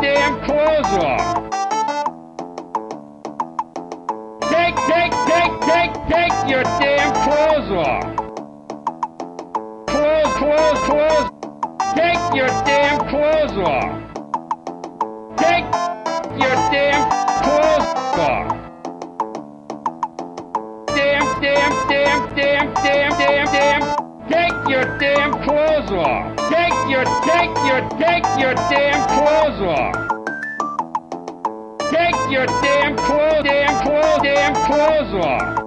damn clothes off. Take your damn clothes off. Clothes. Take your damn clothes off. Take your damn clothes off. Damn. Take your damn clothes off. Take your damn clothes off. Take your damn clothes off.